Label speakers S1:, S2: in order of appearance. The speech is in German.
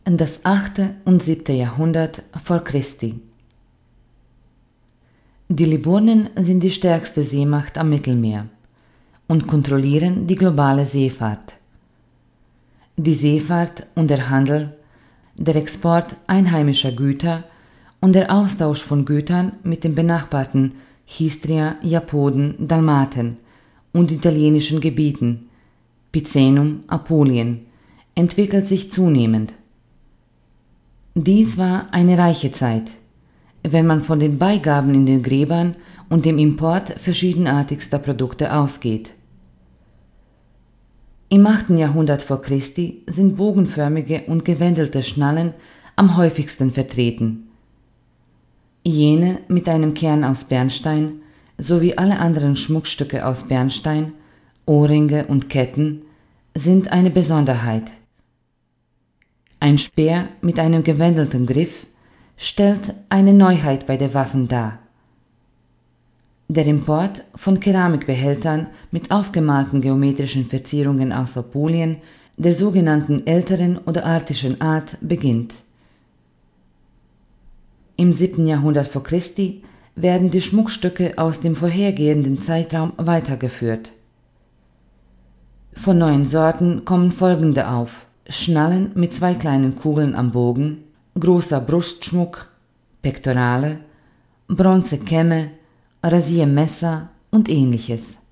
S1: Das 8. und 7. Jahrhundert vor Christi. Die Liburnen sind die stärkste Seemacht am Mittelmeer und kontrollieren die globale Seefahrt. Die Seefahrt und der Handel, der Export einheimischer Güter und der Austausch von Gütern mit den benachbarten Histria, Japoden, Dalmaten und italienischen Gebieten, Picenum, Apulien, entwickelt sich zunehmend. Dies war eine reiche Zeit, wenn man von den Beigaben in den Gräbern und dem Import verschiedenartigster Produkte ausgeht. Im 8. Jahrhundert vor Christi sind bogenförmige und gewändelte Schnallen am häufigsten vertreten. Jene mit einem Kern aus Bernstein sowie alle anderen Schmuckstücke aus Bernstein, Ohrringe und Ketten sind eine Besonderheit. Ein Speer mit einem gewändelten Griff stellt eine Neuheit bei den Waffen dar. Der Import von Keramikbehältern mit aufgemalten geometrischen Verzierungen aus Apulien, der sogenannten älteren oder artischen Art, beginnt. Im 7. Jahrhundert vor Christi werden die Schmuckstücke aus dem vorhergehenden Zeitraum weitergeführt. Von neuen Sorten kommen folgende auf: Schnallen mit 2 kleinen Kugeln am Bogen, großer Brustschmuck, Pektorale, Bronzekämme, Rasiermesser und ähnliches.